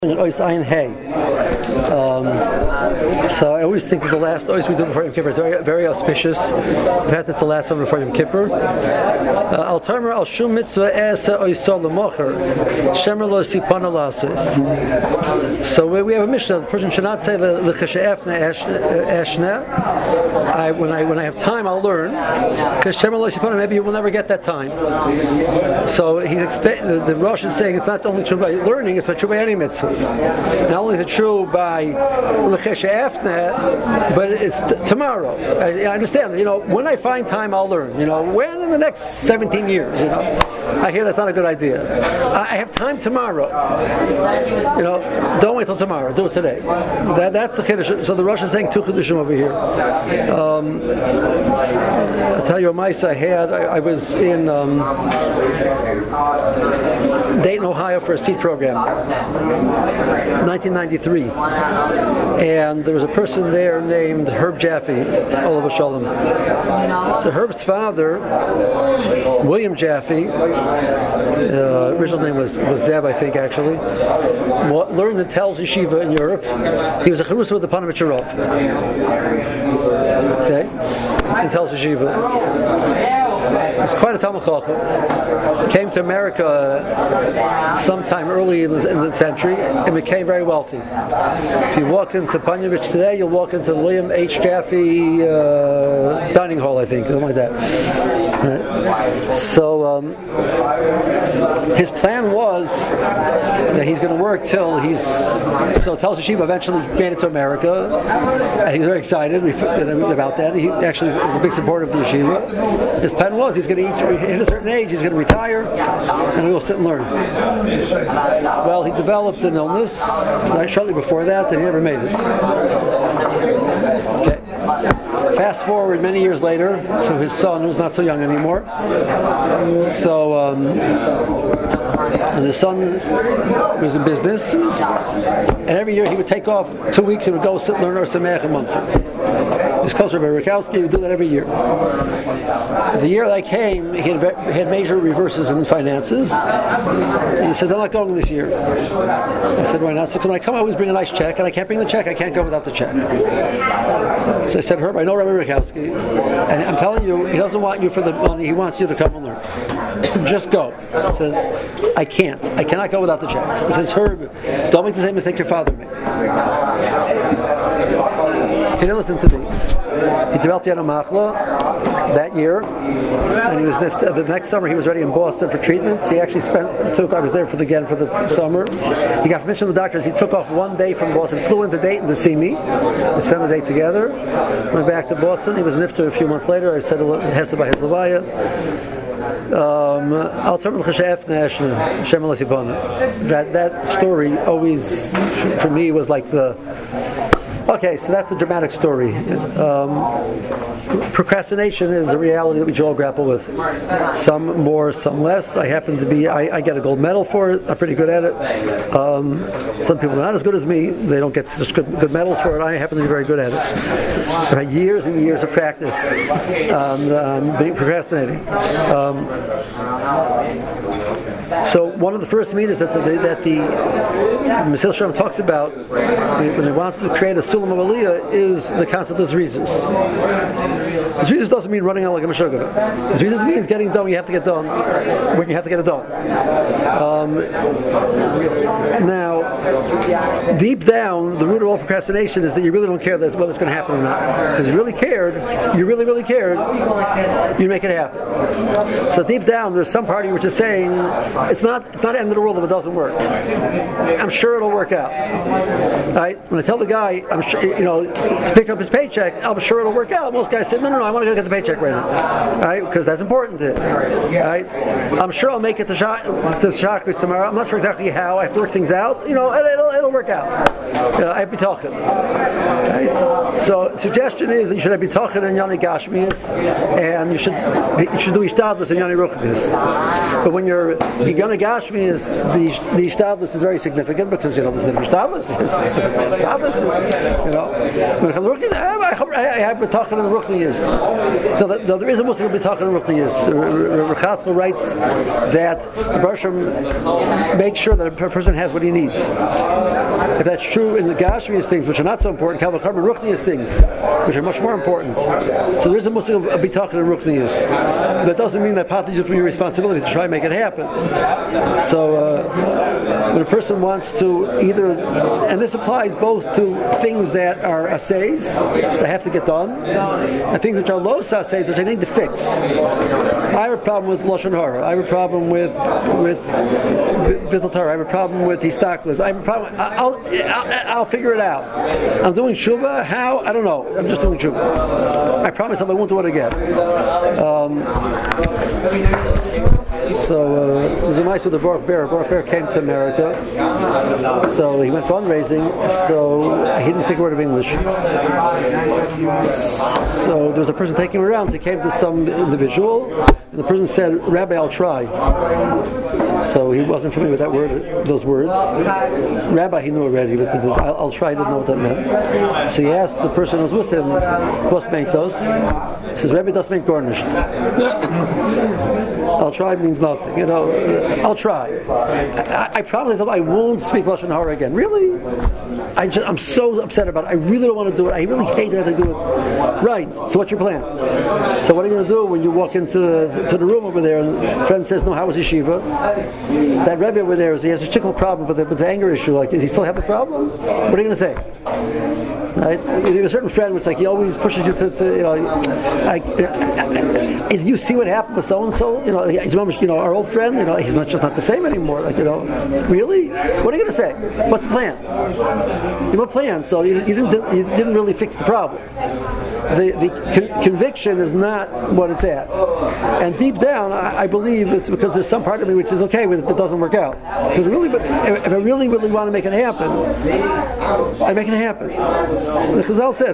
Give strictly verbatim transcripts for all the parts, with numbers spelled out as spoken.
Ois Ayin Hay. Um, so I always think that the last Ois we do before Yom Kippur is very, very auspicious. The fact that it's the last one before Yom Kippur. Al Tarmer Al Shum Mitzvah Esa Oisol L'Mocher Shemer Lo Sipana Lasis. So we have a Mishnah. The person should not say the L'Cheshefna Eshna. I when I when I have time I'll learn, because Shemer Lo Sipana, maybe you will never get that time. So he's expe- the, the Rosh is saying it's not only true by learning, it's true by any mitzvah. Not only is it true by l'chesha efna, but it's t- tomorrow. I, I understand. You know, when I find time, I'll learn. You know, when in the next seventeen years. You know, I hear that's not a good idea. I, I have time tomorrow. You know, don't wait till tomorrow. Do it today. That, that's the chiddush. So the Rosh is saying two chiddushim over here. Um, I'll tell you a ma'isa I had. I, I was in um, Dayton, Ohio, for a seed program. nineteen ninety-three, and there was a person there named Herb Jaffe, Olav Shalom. So Herb's father, William Jaffe, uh, original name was, was Zeb, I think, actually, learned in Telz Yeshiva in Europe. He was a charusa with the Panovich okay, in Telz Yeshiva. He's quite a Talmud Chacham. Came to America sometime early in the, in the century and became very wealthy. If you walk into Panovich today, you'll walk into the William H. Jaffe uh, dining hall, I think, something like that. Right. So um, his plan was that he's going to work till he's so Telz Yeshiva eventually made it to America, and he was very excited about that. He actually was a big supporter of the yeshiva. His plan was he's going to hit a certain age, he's going to retire, and he will sit and learn. Well, he developed an illness right, shortly before that, and he never made it. Okay. Fast forward many years later to his son, who's not so young anymore. So, um, and the son was in business, and every year he would take off two weeks and would go sit and learn Or Sameach a month. He's closer to Rakowski. He would do that every year. The year that I came, he had, he had major reverses in finances. And he says, I'm not going this year. I said, why not? So when I come, I always bring a nice check, and I can't bring the check. I can't go without the check. So I said, Herb, I know Rabbi Rakowski, and I'm telling you, he doesn't want you for the money. He wants you to come and learn. Just go. He says, I can't. I cannot go without the check. He says, Herb, don't make the same mistake your father made. He didn't listen to me. He developed Yana Machla that year, and he was the next summer he was already in Boston for treatments. He actually spent took I was there for the again for the summer. He got permission from the doctors. He took off one day from Boston, flew into Dayton to see me. We spent the day together. Went back to Boston. He was nifter a few months later. I said Hesed by his Levaya. That that story always for me was like the okay, so that's a dramatic story. Um, procrastination is a reality that we should all grapple with. Some more, some less. I happen to be, I, I get a gold medal for it. I'm pretty good at it. Um, some people are not as good as me. They don't get such good, good medals for it. I happen to be very good at it. I've had years and years of practice on um, being procrastinating. Um, so one of the first meters that the, that the Mesil Shalom talks about when he wants to create a Sulam of Aliyah is the concept of Zrizus. Zrizus doesn't mean running out like a Meshuggah. Zrizus means getting done when you have to get done, when you have to get it done. Um, now, deep down, the root of all procrastination is that you really don't care that whether it's going to happen or not. Because you really cared, you really, really cared, you make it happen. So deep down, there's some party which is saying, it's not it's not the end of the world if it doesn't work. I'm sure it'll work out. Right? When I tell the guy, I'm sure, you know, to pick up his paycheck, I'm sure it'll work out. Most guys say, no, no, no, I want to go get the paycheck right now. Right? Because that's important to him. Right? I'm sure I'll make it to Shakris tomorrow. I'm not sure exactly how. I have to work things out. You know, it'll, it'll work out. out. You know, I be talking. Right? So, suggestion is that you should be talking in Yoni Gashmias, and you should you should do Ishtadlus in Yoni Ruchnis. But when you're Yoni Gashmias, the the Ishtadlus is very significant because you know there's different Ishtadlus. You know, when it comes to Ruchnis, I have been talking in the Ruchnis. So that, there is a Muslim who be talking in Ruchnis. Rechazkel writes that the Bershom makes sure that a person has what he needs. If that's true in the Gashmias things, which are not so important, Kal v'char Ruchnias things, which are much more important. So there is a Muslim who be talking in Ruchnias. That doesn't mean that partly just from your responsibility to try and make it happen. So uh, when a person wants to either, and this applies both to things that are assays, that have to get done, and things which are low assays, which I need to fix. I have a problem with Lashon Hara. I have a problem with with Bittul Torah. I have a problem with Histaklis. I have a problem. I'll, I'll, I'll figure it out. I'm doing Shuvah. How? I don't know. I'm just doing Shuvah. I promise I won't do it again. Um, So uh, there's a mice with the Baruch Bear. Baruch Bear came to America, so he went fundraising. So he didn't speak a word of English. So there was a person taking him around. So he came to some individual, and the person said, "Rabbi, I'll try." So he wasn't familiar with that word, those words. Rabbi, he knew already, but I'll, I'll try. He didn't know what that meant. So he asked the person who was with him, "What's meant those?" He says, "Rabbi, does mean garnished." I'll try means nothing, you know. I'll try. I, I promise myself I won't speak Lashon Hara again. Really? I just, I'm so upset about it. I really don't want to do it. I really hate that I do it. Right. So what's your plan? So what are you going to do when you walk into the, to the room over there and a friend says, "No, how was yeshiva?" That Rebbe over there, he has a chickle problem with the, with the anger issue. Like, does he still have the problem? What are you going to say? Right? You have a certain friend which like he always pushes you to, to you know, like, if you see what happened with so and so, you know, you know, our old friend, you know, he's not just not the same anymore. Like, you know, really? What are you going to say? What's the plan? You have a plan, so you, you didn't you didn't really fix the problem. The the con- conviction is not what it's at, and deep down, I, I believe it's because there's some part of me which is okay with it that doesn't work out. Because really, but if I really, really want to make it happen, I make it happen. The Chazal said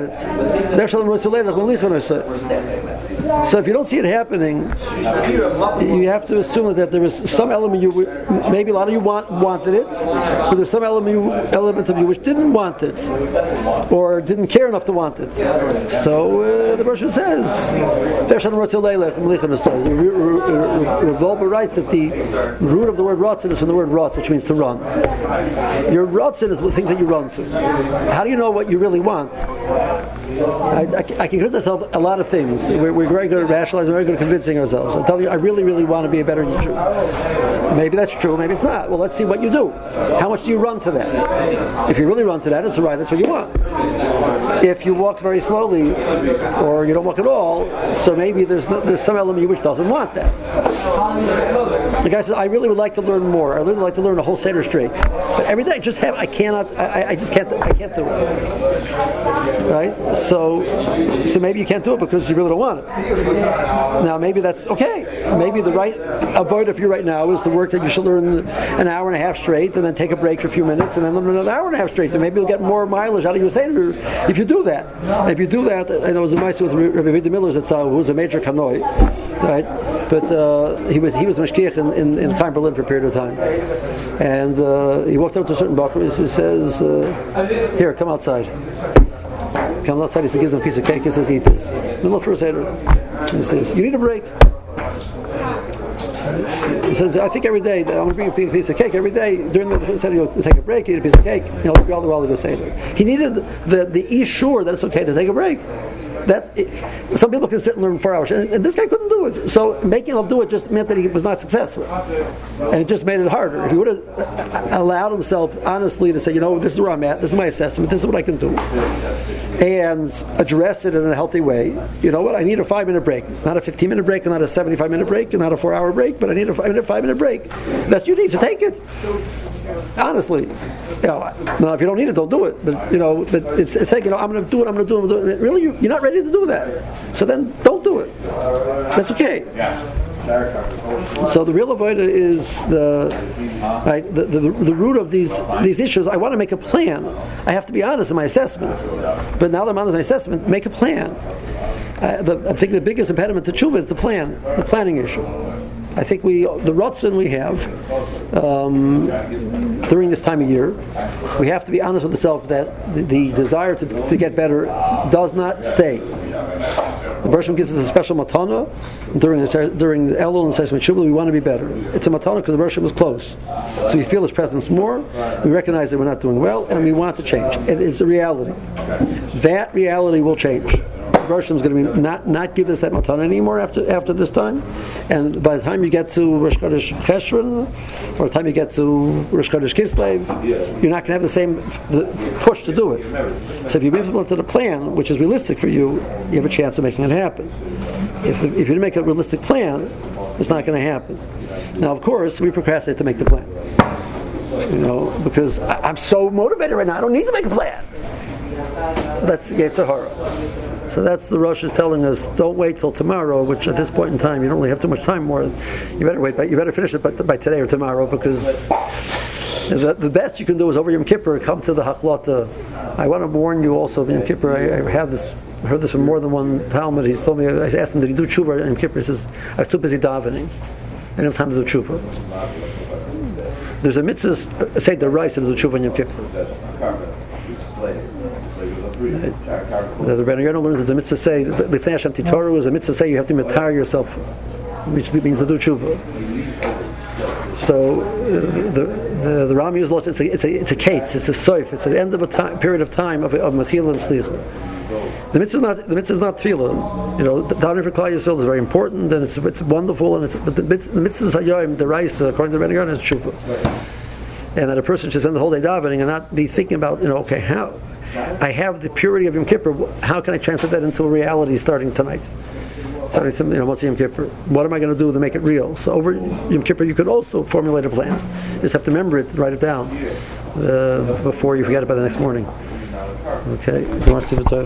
it. So if you don't see it happening, you have to assume that there is some element you, maybe a lot of you want, wanted it, but there's some element you, element of you which didn't want it, or didn't care enough to want it. So uh, the Bershom says, Revolba writes that the root of the word rotzen is from the word rotz, which means to run. Your rotzen is the things that you run to. How do you know what you really want? I, I, I can convince myself a lot of things. We're, we're very good at rationalizing, we're very good at convincing ourselves. I'm telling you, I really, really want to be a better Jew. Maybe that's true, maybe it's not. Well, let's see what you do. How much do you run to that? If you really run to that, it's right, that's what you want. If you walk very slowly, or you don't walk at all, so maybe there's no, there's some element of you which doesn't want that. The guy says, I really would like to learn more. I really would like to learn a whole Seder straight. But every day I just have, I cannot, I, I just can't, I can't do it. Right? So, so maybe you can't do it because you really don't want it. Now, maybe that's okay. Maybe the right avoid for you right now is the work that you should learn an hour and a half straight, and then take a break for a few minutes, and then learn another hour and a half straight. And maybe you'll get more mileage out of your Seder if you do that. And if you do that, I know it was a mice with Rabbi Vida Miller's that who was a major kanoi, right? But uh, he was he was mashkiach in in, in Chaim Berlin for a period of time, and uh, he walked up to a certain bacher. He says, uh, "Here, come outside." Comes outside, he gives him a piece of cake, he says, "Eat this." No for a Seder. He says, "You need a break." He says, "I think every day, I'm going to bring you a piece of cake. Every day, during the Seder, you take a break, eat a piece of cake, you know, all the while to go Seder." He needed the, the Ishur that it's okay to take a break. That it, some people can sit and learn four hours, and, and this guy couldn't do it. So making him do it just meant that he was not successful, and it just made it harder. If he would have allowed himself honestly to say, "You know, this is where I'm at. This is my assessment. This is what I can do," and address it in a healthy way. You know what? I need a five-minute break, not a fifteen-minute break, and not a seventy-five-minute break, and not a four-hour break, but I need a five-minute, five-minute break. That's you need to take it. Honestly, you know, now if you don't need it, don't do it. But you know, but it's, it's like, you know, I'm going to do it. I'm going to do it. I'm going to do it. Really, you, you're not ready to do that. So then, don't do it. That's okay. So the real avodah is the, right, the, the the root of these these issues. I want to make a plan. I have to be honest in my assessment. But now that I'm honest in my assessment, make a plan. I, the, I think the biggest impediment to tshuva is the plan, the planning issue. I think we, the rotzen we have um, during this time of year, we have to be honest with ourselves that the, the desire to, to get better does not stay. The Bershom gives us a special matana during the during the Elul and Sesame Shuvah. We want to be better. It's a matana because the Bershom is close, so we feel His presence more. We recognize that we're not doing well, and we want to change. It is a reality. That reality will change. Rosh is going to be not, not give us that matana anymore after after this time, and by the time you get to Rosh Chodesh Cheshvan, or the time you get to Rosh Chodesh Kislev, you're not going to have the same the push to do it. So if you implement the plan, which is realistic for you, you have a chance of making it happen. If if you didn't make a realistic plan, it's not going to happen. Now, of course, we procrastinate to make the plan, you know, because I, I'm so motivated right now. I don't need to make a plan. That's Yetzer Hara. So that's the Rosh is telling us, don't wait till tomorrow, which at this point in time, you don't really have too much time more. You better wait, but you better finish it by, by today or tomorrow, because the, the best you can do is over Yom Kippur, come to the Hachlata. I want to warn you also, Yom Kippur, I, I have this, I heard this from more than one Talmud. He's told me, I asked him, did he do tshuva in Yom Kippur? He says, I was too busy davening. I didn't have time to do tshuva. There's a mitzvah, say the rice to do tshuva in Yom Kippur. Right. The Rebbe Yonah learns that the mitzvah say the Hashem Titoru is a mitzvah say you have to matar yourself, which means to do tshuva. So uh, the the, the Ram uses lost. It's a it's a it's a kates. It's a soif. It's the end of a time, period of time of of mechila and slicha. The mitzvah is not the mitzvah is not tefillah. You know, davening for Klal Yisrael is very important, and it's it's wonderful, and it's but the mitzvah, the mitzvah is hayom, the rice, according to the Rebbe Yonah, is tshuva. And that a person should spend the whole day davening and not be thinking about, you know, okay, how I have the purity of Yom Kippur. How can I translate that into a reality starting tonight? Starting, to, you know, what's Yom Kippur? What am I going to do to make it real? So over Yom Kippur, you could also formulate a plan. You just have to remember it, write it down uh, before you forget it by the next morning. Okay, you want to see the